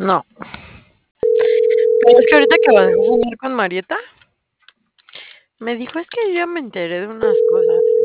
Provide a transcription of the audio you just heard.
No, pero es que ahorita que bajé a jugar con Marieta, me dijo: "Es que yo ya me enteré de unas cosas".